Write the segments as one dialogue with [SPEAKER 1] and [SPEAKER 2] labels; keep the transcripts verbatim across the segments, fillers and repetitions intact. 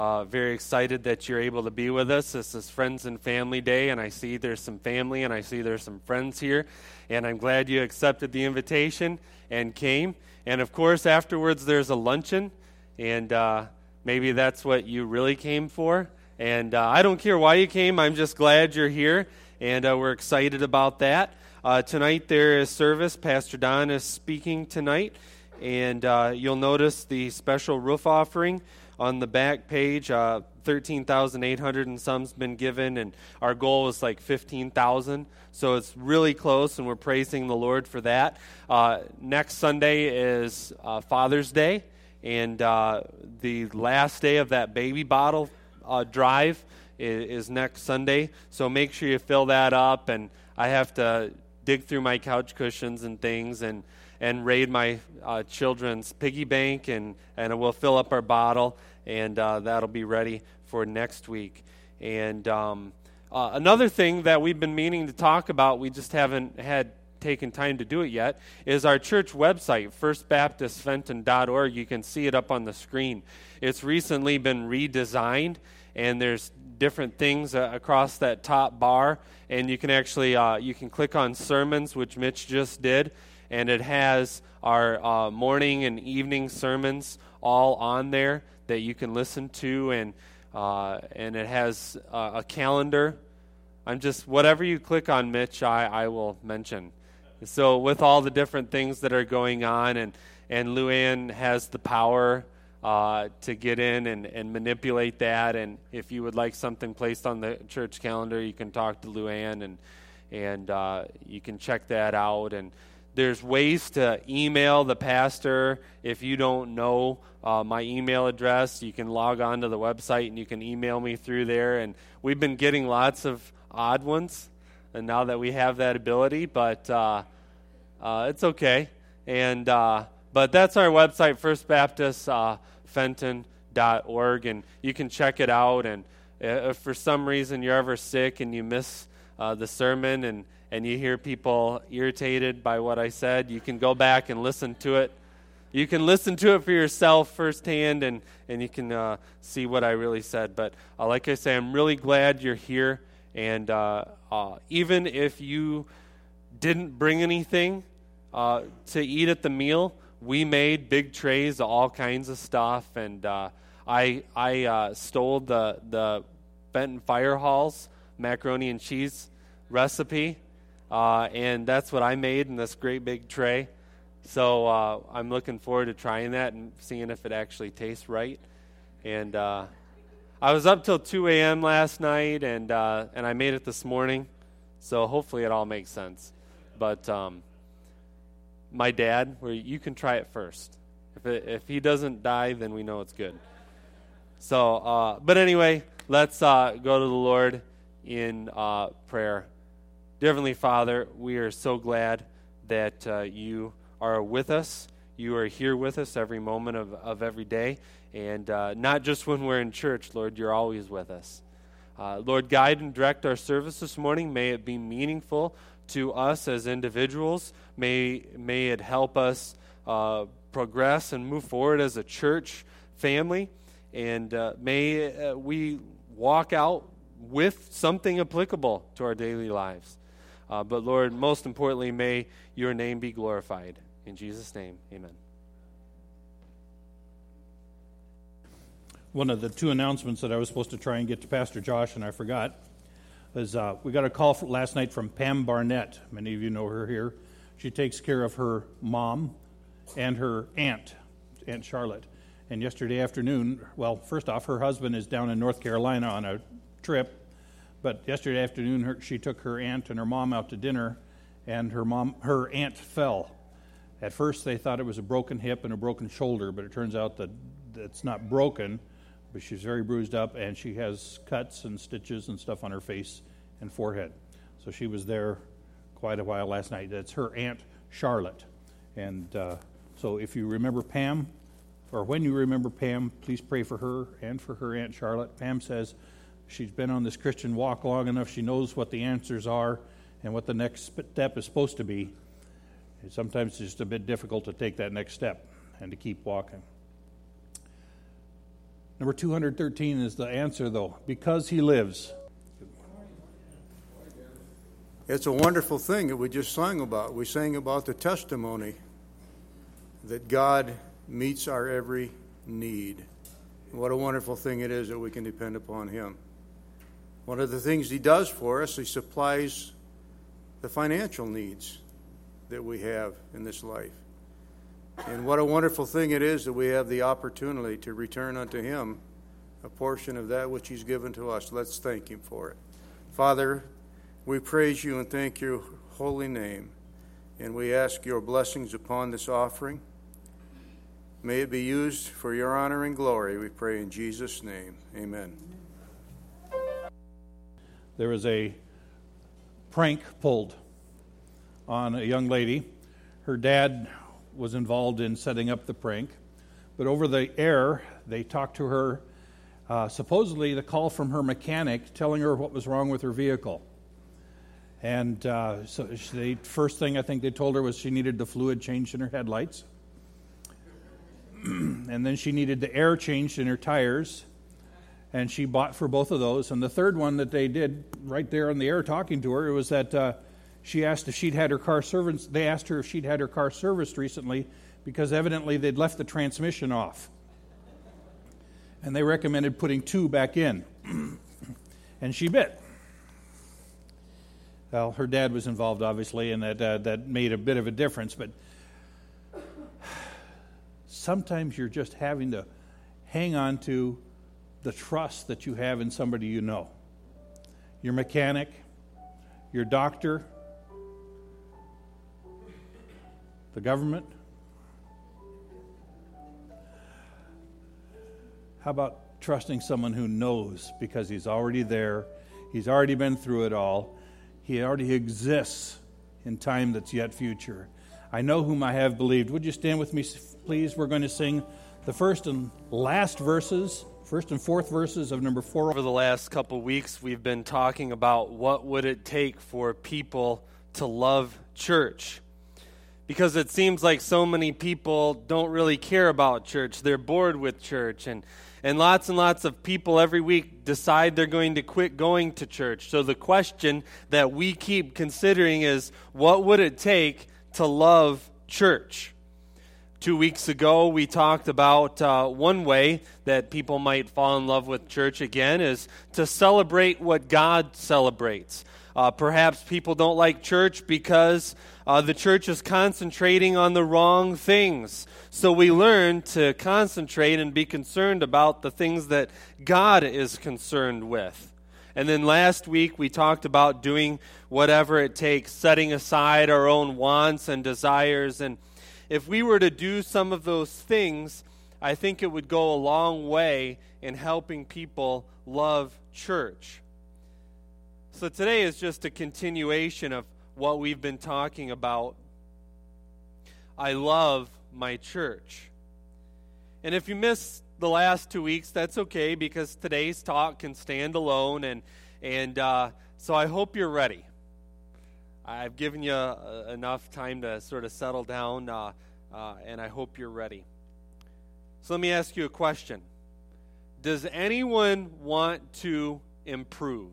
[SPEAKER 1] Uh, very excited that you're able to be with us. This is Friends and Family Day, and I see there's some family, and I see there's some friends here, and I'm glad you accepted the invitation and came. And, of course, afterwards there's a luncheon, and uh, maybe that's what you really came for. And uh, I don't care why you came. I'm just glad you're here, and uh, we're excited about that. Uh, tonight there is service. Pastor Don is speaking tonight, and uh, you'll notice the special roof offering on the back page. uh, thirteen thousand eight hundred and some's been given, and our goal is like fifteen thousand. So it's really close, and we're praising the Lord for that. Uh, next Sunday is uh, Father's Day, and uh, the last day of that baby bottle uh, drive is, is next Sunday. So make sure you fill that up, and I have to dig through my couch cushions and things, and and raid my uh, children's piggy bank, and, and we'll fill up our bottle, and uh, that'll be ready for next week. And um, uh, another thing that we've been meaning to talk about, we just haven't had taken time to do it yet, is our church website, first baptist fenton dot org. You can see it up on the screen. It's recently been redesigned, and there's different things uh, across that top bar, and you can actually uh, you can click on sermons, which Mitch just did, and it has our uh, morning and evening sermons all on there that you can listen to, and uh, and it has uh, a calendar. I'm just, whatever you click on, Mitch, I, I will mention. So with all the different things that are going on, and, and Luann has the power uh, to get in and, and manipulate that, and if you would like something placed on the church calendar, you can talk to Luann, and, and uh, you can check that out. And there's ways to email the pastor. If you don't know uh, my email address, you can log on to the website and you can email me through there. And we've been getting lots of odd ones, and now that we have that ability, but uh, uh, it's okay. And uh, but that's our website, first baptist fenton dot org, and you can check it out. And if for some reason you're ever sick and you miss uh, the sermon, and and you hear people irritated by what I said, you can go back and listen to it. You can listen to it for yourself firsthand, and, and you can uh, see what I really said. But uh, like I say, I'm really glad you're here. And uh, uh, even if you didn't bring anything uh, to eat at the meal, we made big trays of all kinds of stuff. And uh, I I uh, stole the, the Benton Fire Hall's macaroni and cheese recipe. Uh, and that's what I made in this great big tray. So uh, I'm looking forward to trying that and seeing if it actually tastes right. And uh, I was up till two a.m. last night, and uh, and I made it this morning. So hopefully it all makes sense. But um, my dad, where you can try it first. If it, if he doesn't die, then we know it's good. So, uh, but anyway, let's uh, go to the Lord in uh, prayer. Dear Heavenly Father, we are so glad that uh, you are with us. You are here with us every moment of, of every day. And uh, not just when we're in church, Lord, you're always with us. Uh, Lord, guide and direct our service this morning. May it be meaningful to us as individuals. May, may it help us uh, progress and move forward as a church family. And uh, may uh, we walk out with something applicable to our daily lives. Uh, but Lord, most importantly, may your name be glorified. In Jesus' name, amen.
[SPEAKER 2] One of the two announcements that I was supposed to try and get to Pastor Josh, and I forgot, is uh, we got a call for, last night from Pam Barnett. Many of you know her here. She takes care of her mom and her aunt, Aunt Charlotte. And yesterday afternoon, well, first off, her husband is down in North Carolina on a trip. But yesterday afternoon, her, she took her aunt and her mom out to dinner, and her mom, her aunt fell. At first, they thought it was a broken hip and a broken shoulder, but it turns out that it's not broken, but she's very bruised up, and she has cuts and stitches and stuff on her face and forehead. So she was there quite a while last night. That's her Aunt Charlotte. And uh, so if you remember Pam, or when you remember Pam, please pray for her and for her Aunt Charlotte. Pam says she's been on this Christian walk long enough. She knows what the answers are and what the next step is supposed to be. And sometimes it's just a bit difficult to take that next step and to keep walking. Number two hundred thirteen is the answer, though. Because he lives.
[SPEAKER 3] It's a wonderful thing that we just sang about. We sang about the testimony that God meets our every need. What a wonderful thing it is that we can depend upon him. One of the things he does for us, he supplies the financial needs that we have in this life. And what a wonderful thing it is that we have the opportunity to return unto him a portion of that which he's given to us. Let's thank him for it. Father, we praise you and thank your holy name, and we ask your blessings upon this offering. May it be used for your honor and glory, we pray in Jesus' name. Amen.
[SPEAKER 2] There was a prank pulled on a young lady. Her dad was involved in setting up the prank, but over the air, they talked to her, uh, supposedly the call from her mechanic telling her what was wrong with her vehicle. And uh, so the first thing I think they told her was she needed the fluid changed in her headlights. And then she needed the air changed in her tires. And she bought for both of those. And the third one that they did right there on the air talking to her, it was that uh, she asked if she'd had her car serviced. They asked her if she'd had her car serviced recently because evidently they'd left the transmission off. And they recommended putting two back in. And she bit. Well, her dad was involved, obviously, and that uh, that made a bit of a difference. But sometimes you're just having to hang on to the trust that you have in somebody you know. Your mechanic, your doctor, the government. How about trusting someone who knows because he's already there, he's already been through it all, he already exists in time that's yet future. I know whom I have believed. Would you stand with me, please? We're going to sing the first and last verses, first and fourth verses of number four.
[SPEAKER 1] Over the last couple weeks, we've been talking about what would it take for people to love church. Because it seems like so many people don't really care about church. They're bored with church. And, and lots and lots of people every week decide they're going to quit going to church. So the question that we keep considering is, what would it take to love church? Two weeks ago, we talked about uh, one way that people might fall in love with church again is to celebrate what God celebrates. Uh, perhaps people don't like church because uh, the church is concentrating on the wrong things. So we learn to concentrate and be concerned about the things that God is concerned with. And then last week we talked about doing whatever it takes, setting aside our own wants and desires. And if we were to do some of those things, I think it would go a long way in helping people love church. So today is just a continuation of what we've been talking about. I love my church. And if you missed the last two weeks, that's okay, because today's talk can stand alone, and and uh, so I hope you're ready. I've given you uh, enough time to sort of settle down, uh, uh, and I hope you're ready. So let me ask you a question. Does anyone want to improve?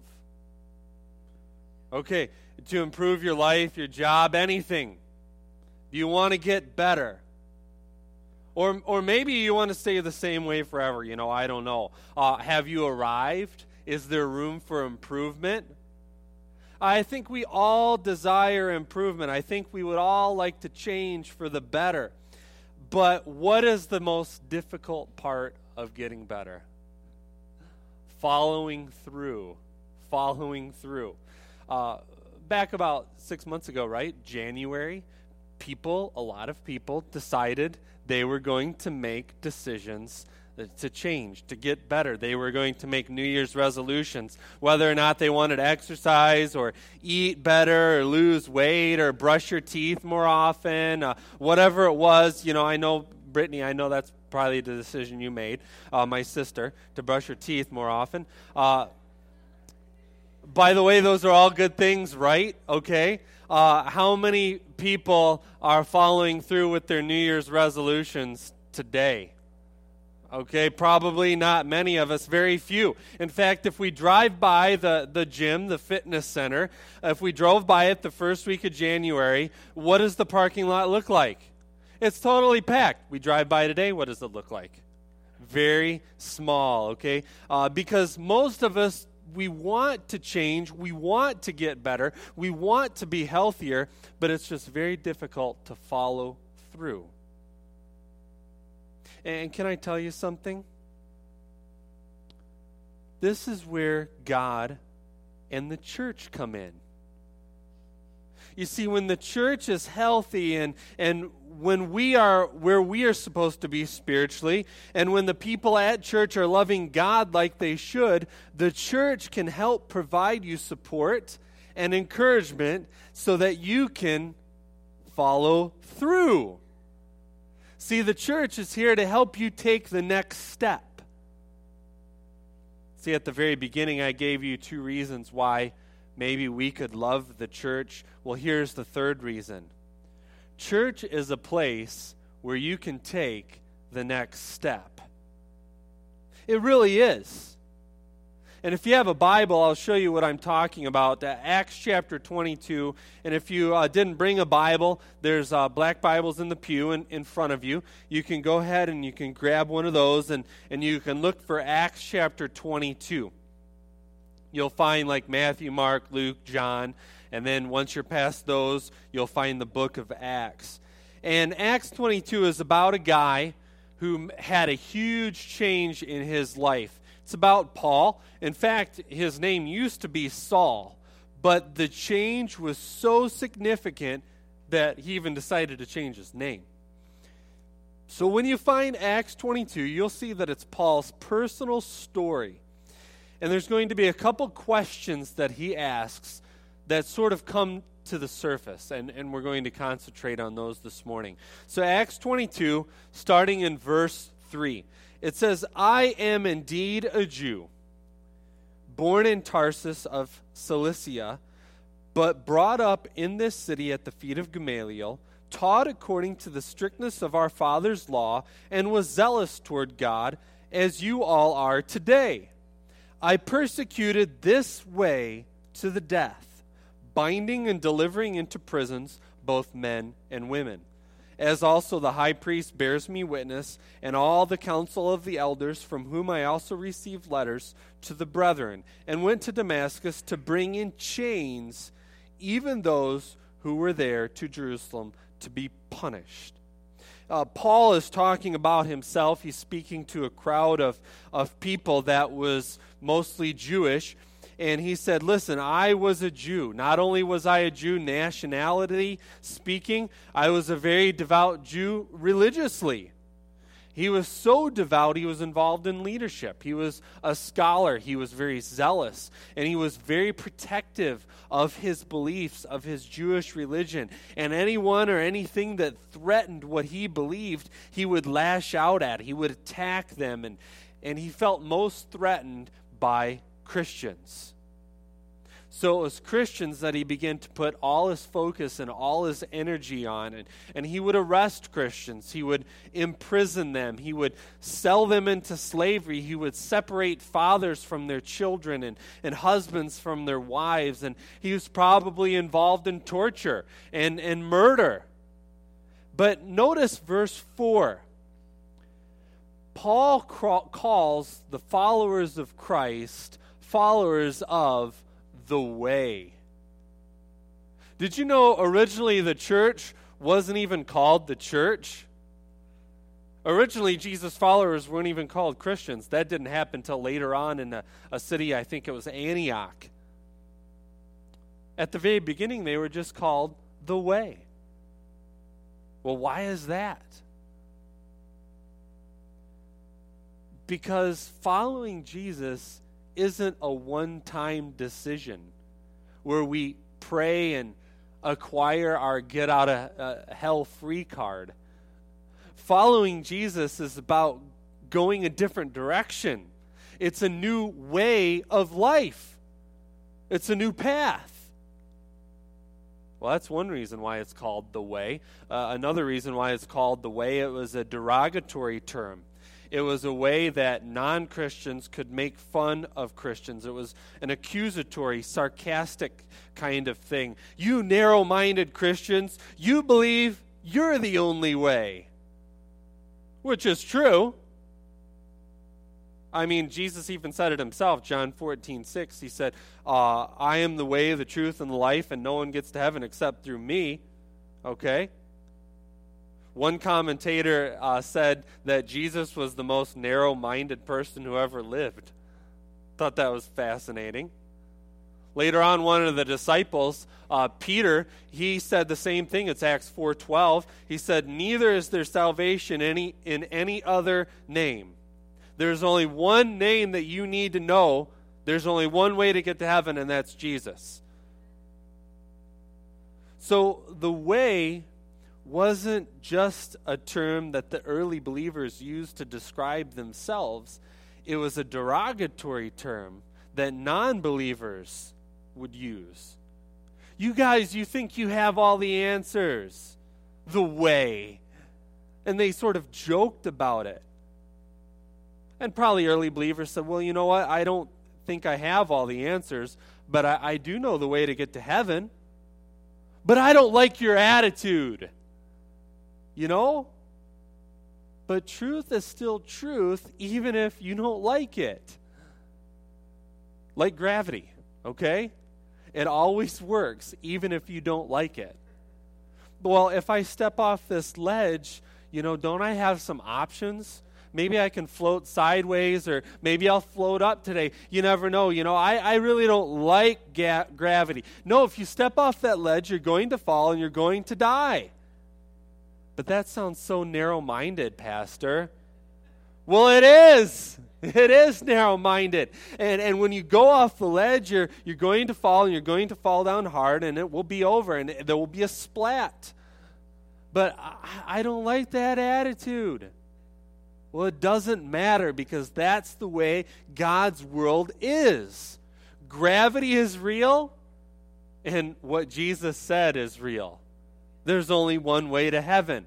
[SPEAKER 1] Okay, to improve your life, your job, anything. Do you want to get better? Or or maybe you want to stay the same way forever, you know, I don't know. Uh, have you arrived? Is there room for improvement? I think we all desire improvement. I think we would all like to change for the better. But what is the most difficult part of getting better? Following through. Following through. Uh, back about six months ago, right? January, people, a lot of people decided they were going to make decisions to change, to get better. They were going to make New Year's resolutions, whether or not they wanted to exercise or eat better or lose weight or brush your teeth more often, uh, whatever it was. You know, I know, Brittany, I know that's probably the decision you made, uh, my sister, to brush her teeth more often. Uh, by the way, those are all good things, right? Okay. Uh, how many people are following through with their New Year's resolutions today? Okay, probably not many of us, very few. In fact, if we drive by the, the gym, the fitness center, if we drove by it the first week of January, what does the parking lot look like? It's totally packed. We drive by today, what does it look like? Very small, okay? Uh, because most of us, we want to change, we want to get better, we want to be healthier, but it's just very difficult to follow through. And can I tell you something? This is where God and the church come in. You see, when the church is healthy and, and when we are where we are supposed to be spiritually, and when the people at church are loving God like they should, the church can help provide you support and encouragement so that you can follow through. See, the church is here to help you take the next step. See, at the very beginning, I gave you two reasons why maybe we could love the church. Well, here's the third reason. Church is a place where you can take the next step. It really is. And if you have a Bible, I'll show you what I'm talking about. Uh, Acts chapter twenty-two. And if you uh, didn't bring a Bible, there's uh, black Bibles in the pew in, in front of you. You can go ahead and you can grab one of those and, and you can look for Acts chapter twenty-two. You'll find like Matthew, Mark, Luke, John. And then once you're past those, you'll find the book of Acts. And Acts twenty-two is about a guy who had a huge change in his life. It's about Paul. In fact, his name used to be Saul, but the change was so significant that he even decided to change his name. So when you find Acts twenty-two, you'll see that it's Paul's personal story. And there's going to be a couple questions that he asks that sort of come to the surface, and, and we're going to concentrate on those this morning. So Acts twenty-two, starting in verse three. It says, I am indeed a Jew, born in Tarsus of Cilicia, but brought up in this city at the feet of Gamaliel, taught according to the strictness of our father's law, and was zealous toward God, as you all are today. I persecuted this way to the death, binding and delivering into prisons both men and women. As also the high priest bears me witness, and all the council of the elders, from whom I also received letters to the brethren, and went to Damascus to bring in chains even those who were there to Jerusalem to be punished. Uh, Paul is talking about himself. He's speaking to a crowd of, of people that was mostly Jewish. And he said, listen, I was a Jew. Not only was I a Jew nationality speaking, I was a very devout Jew religiously. He was so devout, he was involved in leadership. He was a scholar. He was very zealous. And he was very protective of his beliefs, of his Jewish religion. And anyone or anything that threatened what he believed, he would lash out at. He would attack them. And, and he felt most threatened by Christians. So it was Christians that he began to put all his focus and all his energy on. And, and he would arrest Christians. He would imprison them. He would sell them into slavery. He would separate fathers from their children and, and husbands from their wives. And he was probably involved in torture and, and murder. But notice verse four. Paul cra- calls the followers of Christ followers of the way. Did you know originally the church wasn't even called the church? Originally, Jesus' followers weren't even called Christians. That didn't happen until later on in a, a city, I think it was Antioch. At the very beginning, they were just called the way. Well, why is that? Because following Jesus isn't a one-time decision where we pray and acquire our get-out-of-hell-free card. Following Jesus is about going a different direction. It's a new way of life. It's a new path. Well, that's one reason why it's called the way. Uh, another reason why it's called the way, it was a derogatory term. It was a way that non-Christians could make fun of Christians. It was an accusatory, sarcastic kind of thing. You narrow-minded Christians, you believe you're the only way. Which is true. I mean, Jesus even said it himself, John fourteen six. He said, uh, I am the way, the truth, and the life, and no one gets to heaven except through me. Okay? One commentator uh, said that Jesus was the most narrow-minded person who ever lived. Thought that was fascinating. Later on, one of the disciples, uh, Peter, he said the same thing. It's Acts four twelve. He said, neither is there salvation any in any other name. There's only one name that you need to know. There's only one way to get to heaven, and that's Jesus. So the way wasn't just a term that the early believers used to describe themselves. It was a derogatory term that non-believers would use. You guys, you think you have all the answers. The way. And they sort of joked about it. And probably early believers said, well, you know what? I don't think I have all the answers, but I, I do know the way to get to heaven. But I don't like your attitude. You know? But truth is still truth, even if you don't like it. Like gravity, okay? It always works, even if you don't like it. Well, if I step off this ledge, you know, don't I have some options? Maybe I can float sideways, or maybe I'll float up today. You never know. You know, I, I really don't like ga- gravity. No, if you step off that ledge, you're going to fall and you're going to die. But that sounds so narrow-minded, Pastor. Well, it is. It is narrow-minded. And and when you go off the ledge, you're, you're going to fall, and you're going to fall down hard, and it will be over, and there will be a splat. But I, I don't like that attitude. Well, it doesn't matter, because that's the way God's world is. Gravity is real, and what Jesus said is real. There's only one way to heaven.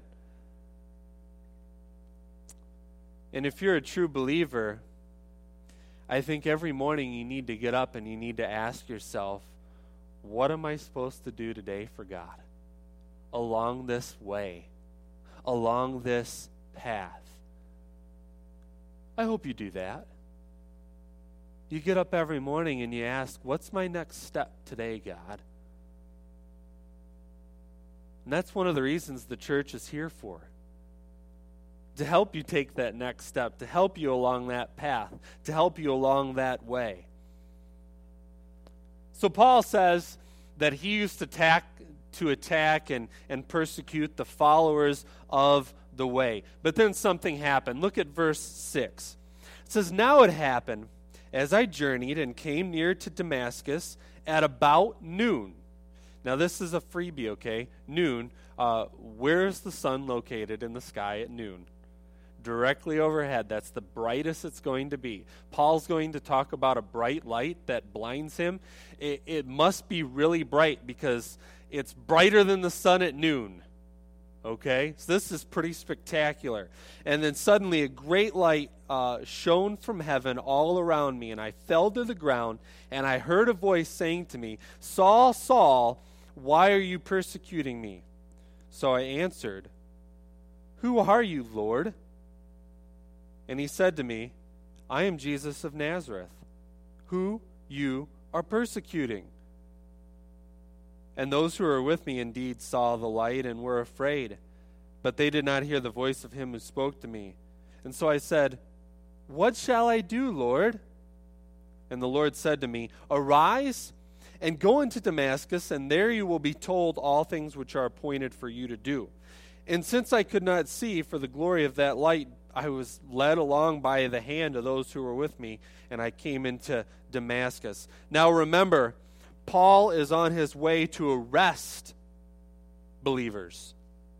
[SPEAKER 1] And if you're a true believer, I think every morning you need to get up and you need to ask yourself, what am I supposed to do today for God? Along this way, along this path. I hope you do that. You get up every morning and you ask, what's my next step today, God? And that's one of the reasons the church is here for. To help you take that next step, to help you along that path, to help you along that way. So Paul says that he used to attack, to attack and, and persecute the followers of the way. But then something happened. Look at verse six. It says, now it happened, as I journeyed and came near to Damascus at about noon. Now this is a freebie, okay? Noon. Uh, where is the sun located in the sky at noon? Directly overhead. That's the brightest it's going to be. Paul's going to talk about a bright light that blinds him. It, it must be really bright, because it's brighter than the sun at noon. Okay, so this is pretty spectacular. And then suddenly a great light uh, shone from heaven all around me, and I fell to the ground, and I heard a voice saying to me, Saul, Saul, why are you persecuting me? So I answered, who are you, Lord? And he said to me, I am Jesus of Nazareth, who you are persecuting. And those who were with me indeed saw the light and were afraid, but they did not hear the voice of him who spoke to me. And so I said, what shall I do, Lord? And the Lord said to me, arise and go into Damascus, and there you will be told all things which are appointed for you to do. And since I could not see for the glory of that light, I was led along by the hand of those who were with me, and I came into Damascus. Now remember, Paul is on his way to arrest believers.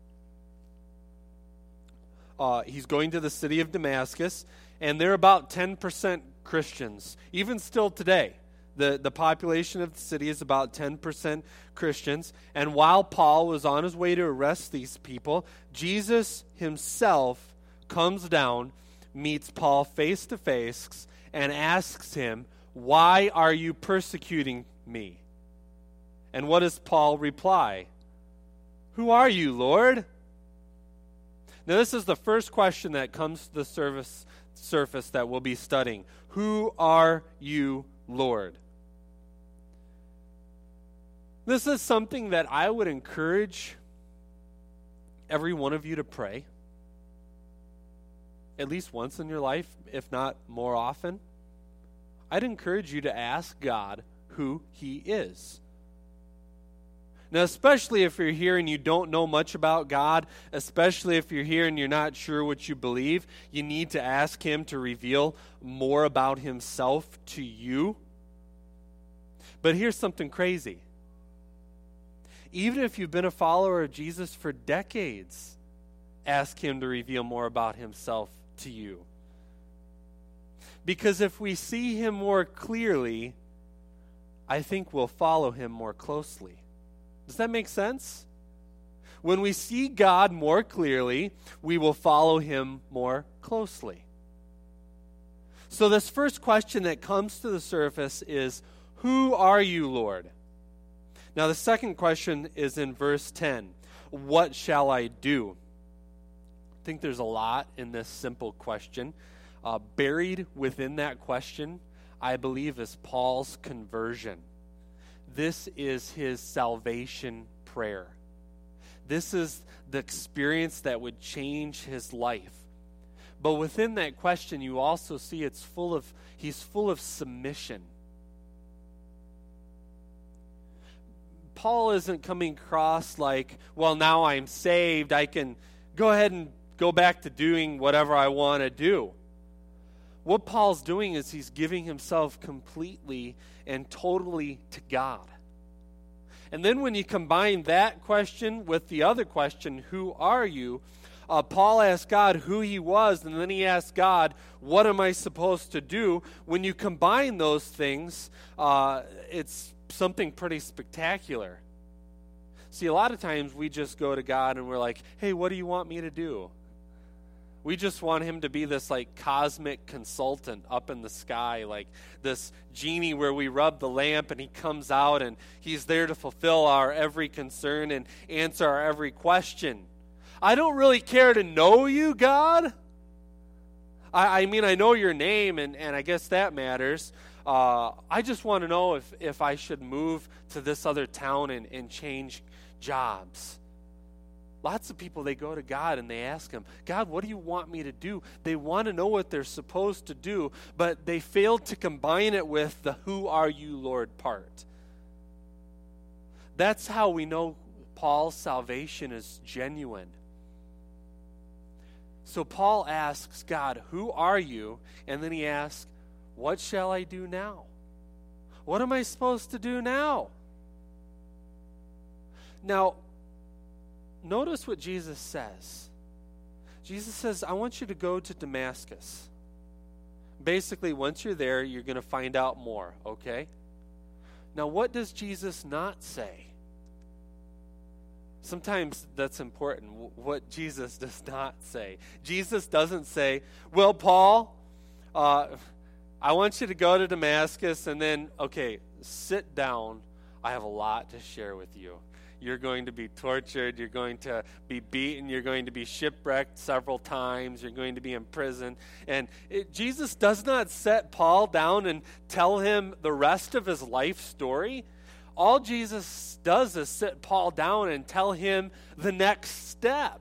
[SPEAKER 1] Uh, he's going to the city of Damascus, and they're about ten percent Christians. Even still today, the, the population of the city is about ten percent Christians. And while Paul was on his way to arrest these people, Jesus himself comes down, meets Paul face to face and asks him, "Why are you persecuting me?" And what does Paul reply? "Who are you, Lord?" Now, this is the first question that comes to the surface, surface that we'll be studying. Who are you, Lord? This is something that I would encourage every one of you to pray at least once in your life, if not more often. I'd encourage you to ask God who He is. Now, especially if you're here and you don't know much about God, especially if you're here and you're not sure what you believe, you need to ask Him to reveal more about Himself to you. But here's something crazy. Even if you've been a follower of Jesus for decades, ask Him to reveal more about Himself to you. Because if we see Him more clearly, I think we'll follow Him more closely. Does that make sense? When we see God more clearly, we will follow Him more closely. So this first question that comes to the surface is, who are you, Lord? Now the second question is in verse ten. What shall I do? I think there's a lot in this simple question. Uh, buried within that question, I believe, is Paul's conversion. This is his salvation prayer. This is the experience that would change his life. But within that question, you also see it's full of, he's full of submission. Paul isn't coming across like, well, now I'm saved, I can go ahead and go back to doing whatever I want to do. What Paul's doing is he's giving himself completely and totally to God. And then when you combine that question with the other question, who are you? Uh, Paul asked God who he was, and then he asked God, what am I supposed to do? When you combine those things, uh, it's something pretty spectacular. See, a lot of times we just go to God and we're like, hey, what do you want me to do? We just want Him to be this like cosmic consultant up in the sky, like this genie where we rub the lamp and He comes out and He's there to fulfill our every concern and answer our every question. I don't really care to know you, God. I, I mean, I know your name, and, and I guess that matters. Uh, I just want to know if, if I should move to this other town and, and change jobs. Lots of people, they go to God and they ask Him, God, what do you want me to do? They want to know what they're supposed to do, but they fail to combine it with the who are you, Lord part. That's how we know Paul's salvation is genuine. So Paul asks God, who are you? And then he asks, what shall I do now? What am I supposed to do now? Now, notice what Jesus says. Jesus says, I want you to go to Damascus. Basically, once you're there, you're going to find out more, okay? Now, what does Jesus not say? Sometimes that's important, what Jesus does not say. Jesus doesn't say, well, Paul, uh, I want you to go to Damascus and then, okay, sit down. I have a lot to share with you. You're going to be tortured. You're going to be beaten. You're going to be shipwrecked several times. You're going to be in prison. And it, Jesus does not set Paul down and tell him the rest of his life story. All Jesus does is sit Paul down and tell him the next step.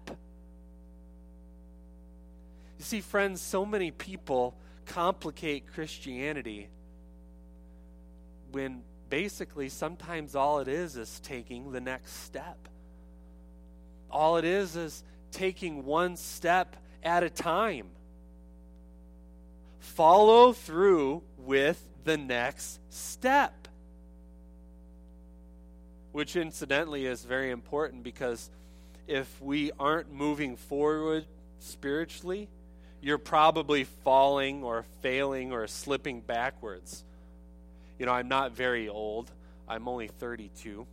[SPEAKER 1] You see, friends, so many people complicate Christianity when basically sometimes all it is is taking the next step. All it is is taking one step at a time. Follow through with the next step. Which incidentally is very important, because if we aren't moving forward spiritually, you're probably falling or failing or slipping backwards. You know, I'm not very old. I'm only thirty-two.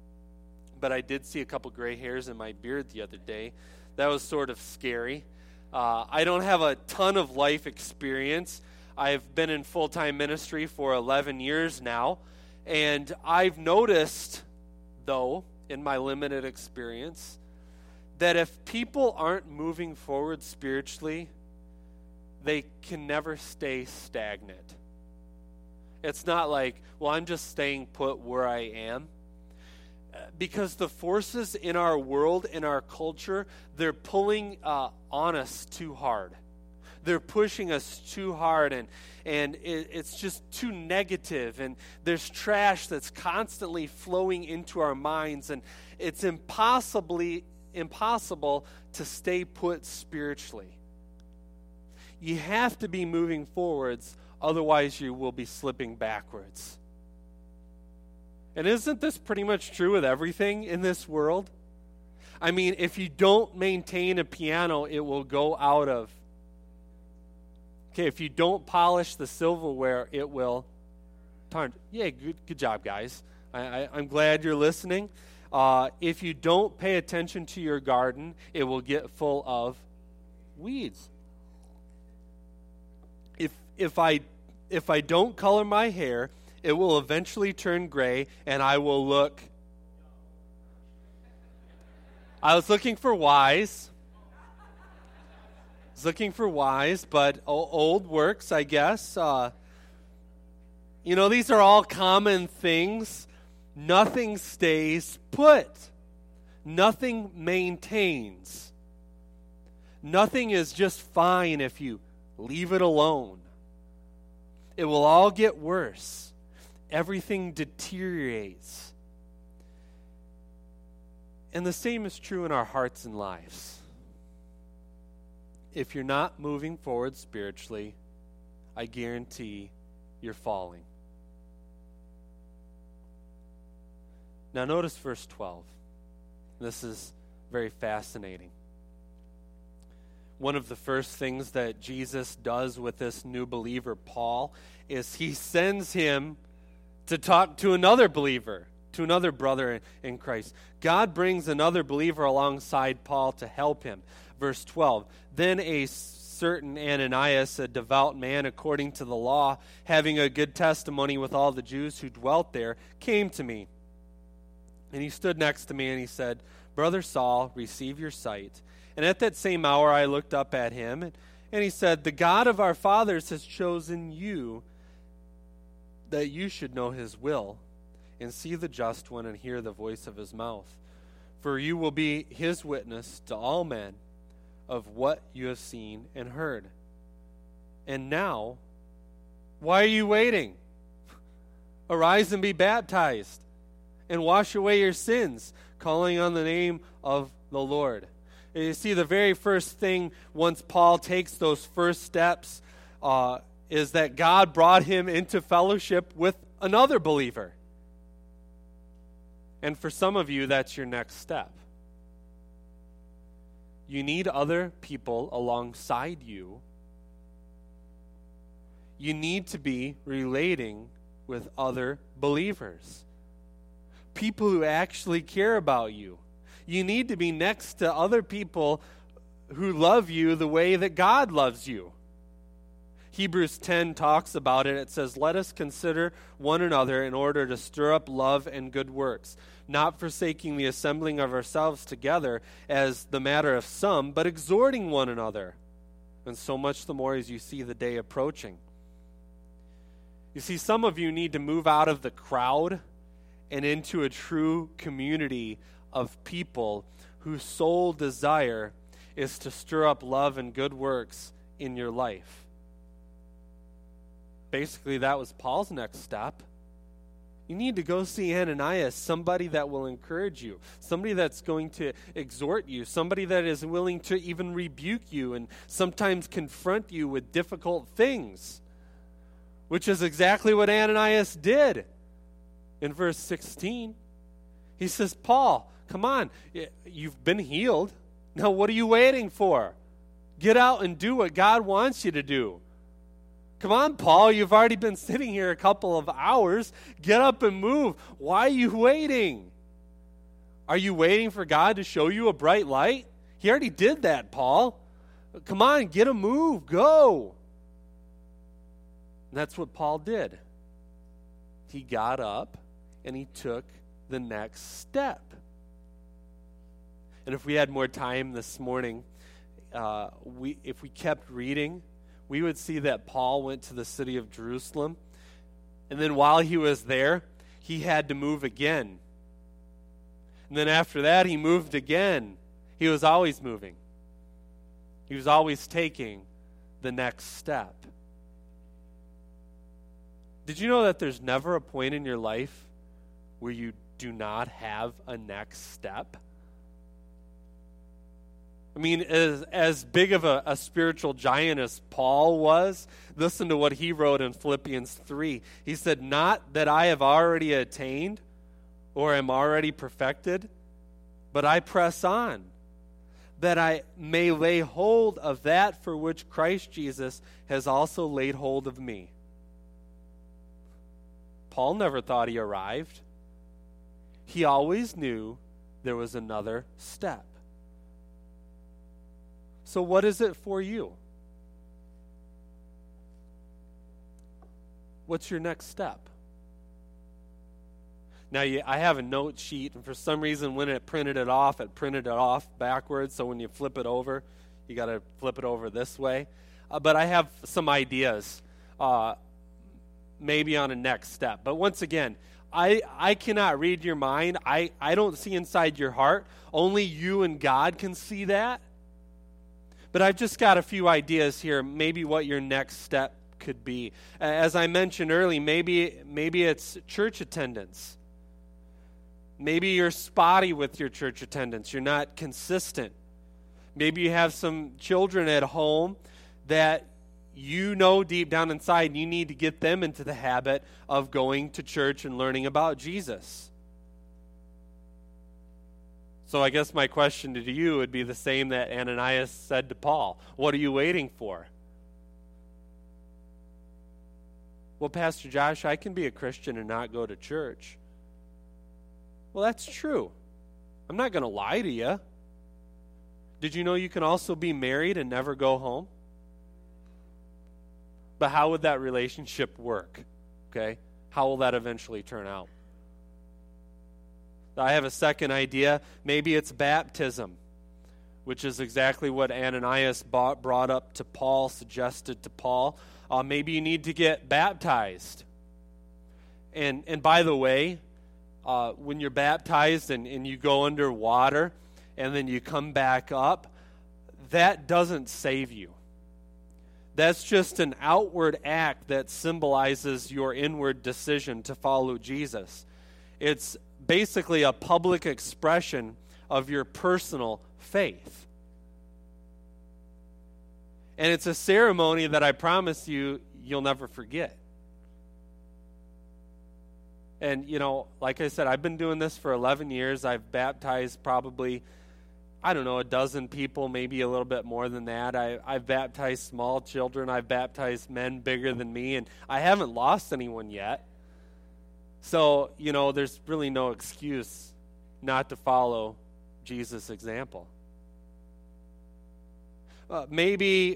[SPEAKER 1] But I did see a couple gray hairs in my beard the other day. That was sort of scary. Uh, I don't have a ton of life experience. I've been in full-time ministry for eleven years now, and I've noticed, though, in my limited experience, that if people aren't moving forward spiritually, they can never stay stagnant. It's not like, well, I'm just staying put where I am. Because the forces in our world, in our culture, they're pulling uh, on us too hard. They're pushing us too hard, and and it, it's just too negative, and there's trash that's constantly flowing into our minds, and it's impossibly impossible to stay put spiritually. You have to be moving forwards, otherwise you will be slipping backwards. And isn't this pretty much true with everything in this world? I mean, if you don't maintain a piano, it will go out of. Okay, if you don't polish the silverware, it will turn. Yeah, good, good job, guys. I, I, I'm glad you're listening. Uh, if you don't pay attention to your garden, it will get full of weeds. If if I if I don't color my hair, it will eventually turn gray, and I will look. I was looking for wise. I was looking for wise, but old works, I guess. Uh, you know, these are all common things. Nothing stays put. Nothing maintains. Nothing is just fine if you leave it alone. It will all get worse. Everything deteriorates. And the same is true in our hearts and lives. If you're not moving forward spiritually, I guarantee you're falling. Now notice verse twelve. This is very fascinating. One of the first things that Jesus does with this new believer, Paul, is he sends him to talk to another believer, to another brother in Christ. God brings another believer alongside Paul to help him. Verse twelve, then a certain Ananias, a devout man according to the law, having a good testimony with all the Jews who dwelt there, came to me. And he stood next to me and he said, Brother Saul, receive your sight. And at that same hour I looked up at him, and, and he said, the God of our fathers has chosen you, that you should know his will, and see the just one, and hear the voice of his mouth. For you will be his witness to all men of what you have seen and heard. And now, why are you waiting? Arise and be baptized, and wash away your sins, calling on the name of the Lord. And you see, the very first thing, once Paul takes those first steps, uh, is that God brought him into fellowship with another believer. And for some of you, that's your next step. You need other people alongside you. You need to be relating with other believers. People who actually care about you. You need to be next to other people who love you the way that God loves you. Hebrews ten talks about it. It says, let us consider one another in order to stir up love and good works, not forsaking the assembling of ourselves together as the matter of some, but exhorting one another, and so much the more as you see the day approaching. You see, some of you need to move out of the crowd and into a true community of people whose sole desire is to stir up love and good works in your life. Basically, that was Paul's next step. You need to go see Ananias, somebody that will encourage you, somebody that's going to exhort you, somebody that is willing to even rebuke you and sometimes confront you with difficult things, which is exactly what Ananias did. In verse sixteen, he says, Paul, come on, you've been healed. Now what are you waiting for? Get out and do what God wants you to do. Come on, Paul, you've already been sitting here a couple of hours. Get up and move. Why are you waiting? Are you waiting for God to show you a bright light? He already did that, Paul. Come on, get a move, go. And that's what Paul did. He got up and he took the next step. And if we had more time this morning, uh, we if we kept reading, we would see that Paul went to the city of Jerusalem. And then while he was there, he had to move again. And then after that, he moved again. He was always moving. He was always taking the next step. Did you know that there's never a point in your life where you do not have a next step? I mean, as, as big of a, a spiritual giant as Paul was, listen to what he wrote in Philippians three. He said, "Not that I have already attained or am already perfected, but I press on, that I may lay hold of that for which Christ Jesus has also laid hold of me." Paul never thought he arrived. He always knew there was another step. So what is it for you? What's your next step? Now, you, I have a note sheet, and for some reason when it printed it off, it printed it off backwards, so when you flip it over, you got to flip it over this way. Uh, but I have some ideas, uh, maybe on a next step. But once again, I, I cannot read your mind. I, I don't see inside your heart. Only you and God can see that. But I've just got a few ideas here, maybe what your next step could be. As I mentioned earlier, maybe maybe it's church attendance. Maybe you're spotty with your church attendance. You're not consistent. Maybe you have some children at home that you know deep down inside you need to get them into the habit of going to church and learning about Jesus. So I guess my question to you would be the same that Ananias said to Paul. What are you waiting for? Well, Pastor Josh, I can be a Christian and not go to church. Well, that's true. I'm not going to lie to you. Did you know you can also be married and never go home? But how would that relationship work? Okay? How will that eventually turn out? I have a second idea. Maybe it's baptism, which is exactly what Ananias brought up to Paul, suggested to Paul. Uh, maybe you need to get baptized. And and by the way, uh, when you're baptized and, and you go under water and then you come back up, that doesn't save you. That's just an outward act that symbolizes your inward decision to follow Jesus. It's basically a public expression of your personal faith. And it's a ceremony that I promise you, you'll never forget. And, you know, like I said, I've been doing this for eleven years. I've baptized probably, I don't know, a dozen people, maybe a little bit more than that. I, I've baptized small children. I've baptized men bigger than me, and I haven't lost anyone yet. So, you know, there's really no excuse not to follow Jesus' example. Uh, maybe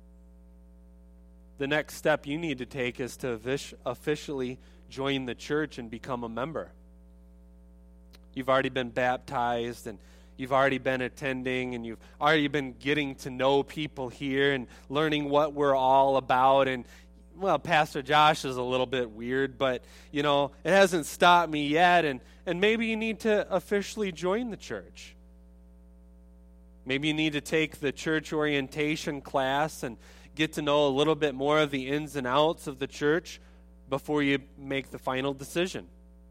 [SPEAKER 1] the next step you need to take is to officially join the church and become a member. You've already been baptized, and you've already been attending, and you've already been getting to know people here and learning what we're all about. And well, Pastor Josh is a little bit weird, but, you know, it hasn't stopped me yet, and, and maybe you need to officially join the church. Maybe you need to take the church orientation class and get to know a little bit more of the ins and outs of the church before you make the final decision.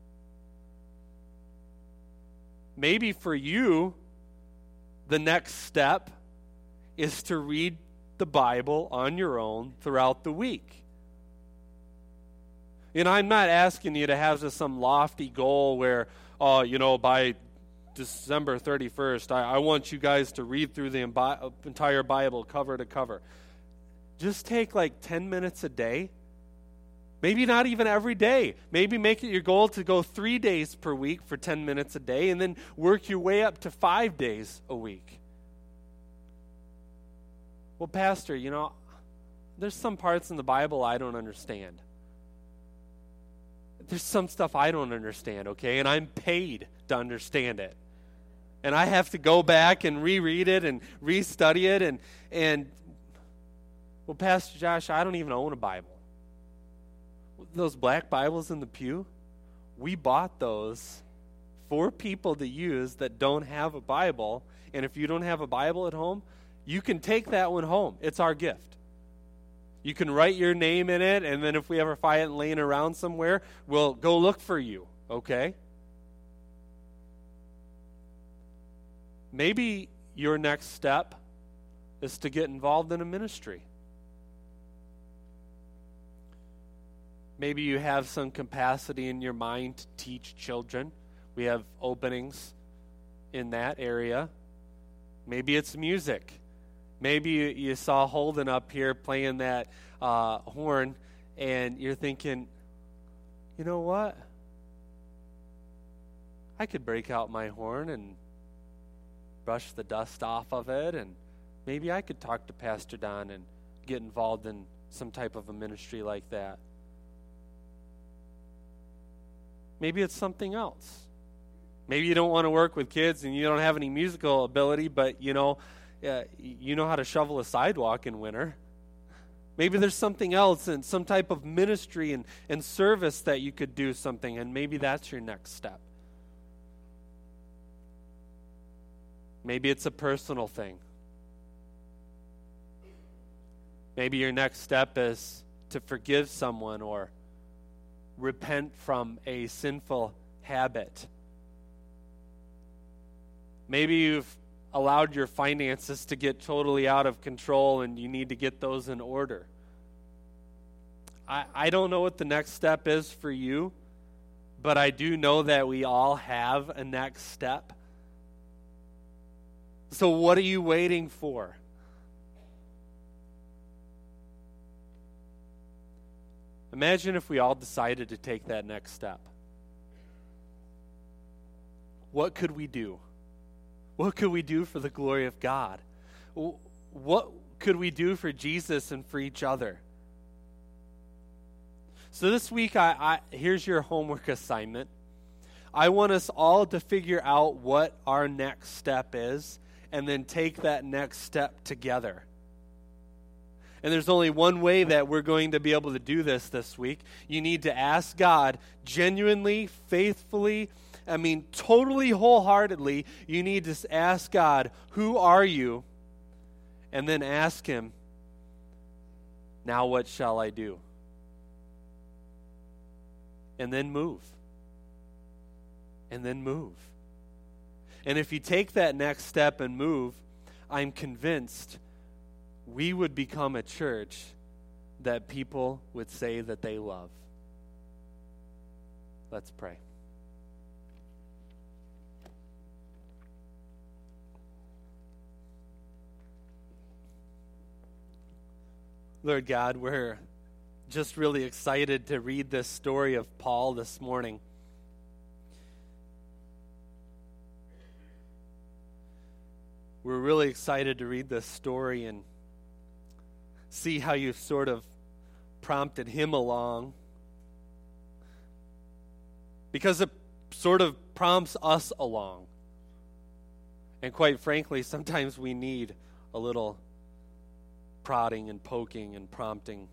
[SPEAKER 1] Maybe for you, the next step is to read the Bible on your own throughout the week. You know, I'm not asking you to have this, some lofty goal where, oh, you know, by December thirty-first, I, I want you guys to read through the imbi- entire Bible cover to cover. Just take like ten minutes a day. Maybe not even every day. Maybe make it your goal to go three days per week for ten minutes a day, and then work your way up to five days a week. Well, Pastor, you know, there's some parts in the Bible I don't understand. There's some stuff I don't understand, okay? And I'm paid to understand it. And I have to go back and reread it and restudy it. And, and well, Pastor Josh, I don't even own a Bible. Those black Bibles in the pew, we bought those for people to use that don't have a Bible. And if you don't have a Bible at home, you can take that one home. It's our gift. You can write your name in it, and then if we ever find it laying around somewhere, we'll go look for you, okay? Maybe your next step is to get involved in a ministry. Maybe you have some capacity in your mind to teach children. We have openings in that area. Maybe it's music. Maybe you, you saw Holden up here playing that uh, horn, and you're thinking, you know what? I could break out my horn and brush the dust off of it, and maybe I could talk to Pastor Don and get involved in some type of a ministry like that. Maybe it's something else. Maybe you don't want to work with kids and you don't have any musical ability, but you know, uh, you know how to shovel a sidewalk in winter. Maybe there's something else and some type of ministry and, and service that you could do something, and maybe that's your next step. Maybe it's a personal thing. Maybe your next step is to forgive someone or repent from a sinful habit. Maybe you've allowed your finances to get totally out of control and you need to get those in order. I, I don't know what the next step is for you, but I do know that we all have a next step. So what are you waiting for? Imagine if we all decided to take that next step. What could we do? What could we do for the glory of God? What could we do for Jesus and for each other? So this week, I, I here's your homework assignment. I want us all to figure out what our next step is and then take that next step together. And there's only one way that we're going to be able to do this this week. You need to ask God genuinely, faithfully, I mean, totally wholeheartedly, you need to ask God, who are you? And then ask him, now what shall I do? And then move. And then move. And if you take that next step and move, I'm convinced we would become a church that people would say that they love. Let's pray. Lord God, we're just really excited to read this story of Paul this morning. We're really excited to read this story and see how you sort of prompted him along, because it sort of prompts us along. And quite frankly, sometimes we need a little prodding and poking and prompting.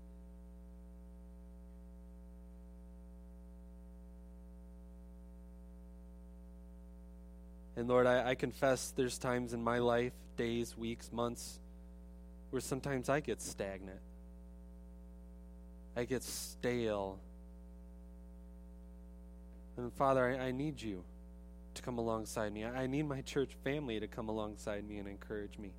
[SPEAKER 1] And Lord, I, I confess there's times in my life, days, weeks, months, where sometimes I get stagnant. I get stale. And Father, I, I need you to come alongside me. I, I need my church family to come alongside me and encourage me.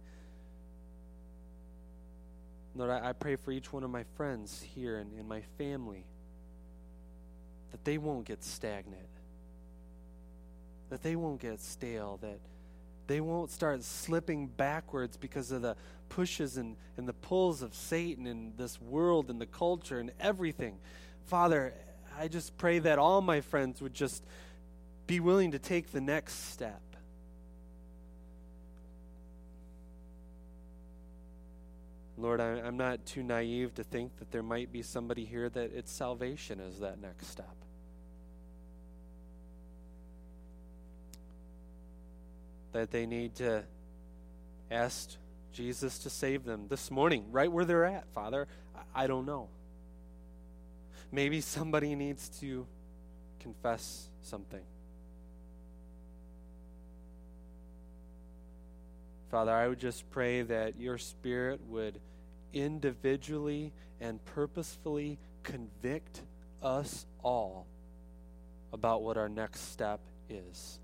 [SPEAKER 1] Lord, I, I pray for each one of my friends here and in my family, that they won't get stagnant, that they won't get stale, that they won't start slipping backwards because of the pushes and, and the pulls of Satan and this world and the culture and everything. Father, I just pray that all my friends would just be willing to take the next step. Lord, I, I'm not too naive to think that there might be somebody here that it's salvation is that next step. That they need to ask Jesus to save them this morning, right where they're at, Father. I, I don't know. Maybe somebody needs to confess something. Father, I would just pray that your Spirit would individually and purposefully convict us all about what our next step is.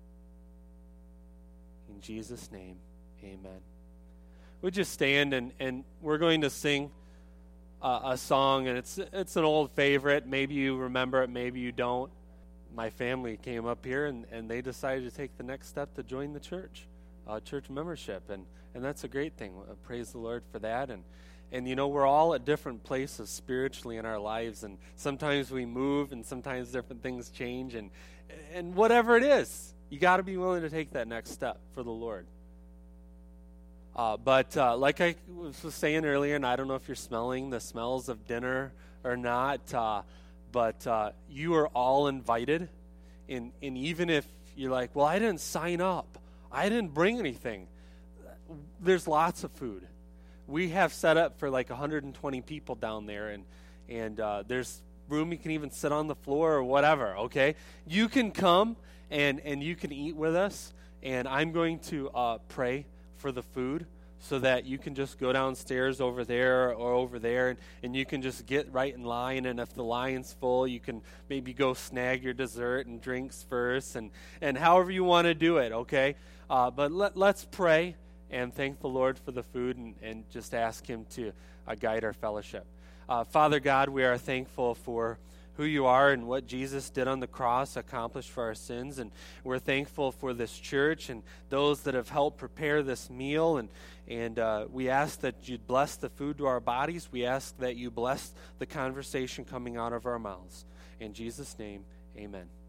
[SPEAKER 1] In Jesus' name, amen. We just stand and, and we're going to sing uh, a song, and it's it's an old favorite. Maybe you remember it, maybe you don't. My family came up here and, and they decided to take the next step to join the church, uh, church membership, and, and that's a great thing. Uh, praise the Lord for that. And and you know, we're all at different places spiritually in our lives, and sometimes we move, and sometimes different things change, and and whatever it is, you got to be willing to take that next step for the Lord. Uh, but uh, like I was saying earlier, and I don't know if you're smelling the smells of dinner or not, uh, but uh, you are all invited. And, and even if you're like, well, I didn't sign up, I didn't bring anything, there's lots of food. We have set up for like one hundred twenty people down there, and, and uh, there's room. You can even sit on the floor or whatever, okay? You can come and, and you can eat with us, and I'm going to uh, pray for the food so that you can just go downstairs over there or over there, and, and you can just get right in line, and if the line's full, you can maybe go snag your dessert and drinks first, and, and however you want to do it, okay? Uh, but let, let's pray and thank the Lord for the food, and, and just ask him to uh, guide our fellowship. Uh, Father God, we are thankful for who you are and what Jesus did on the cross accomplished for our sins. And we're thankful for this church and those that have helped prepare this meal. And, and uh, we ask that you'd bless the food to our bodies. We ask that you bless the conversation coming out of our mouths. In Jesus' name, amen.